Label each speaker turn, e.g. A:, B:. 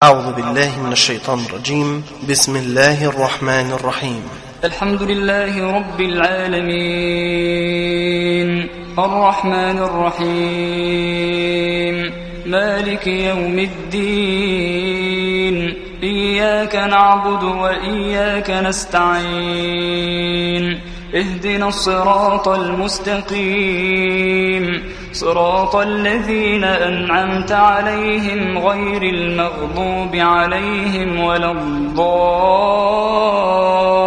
A: أعوذ بالله من الشيطان الرجيم. بسم الله الرحمن الرحيم.
B: الحمد لله رب العالمين الرحمن الرحيم مالك يوم الدين إياك نعبد وإياك نستعين اهدنا الصراط المستقيم صراط الذين أنعمت عليهم غير المغضوب عليهم ولا الضالين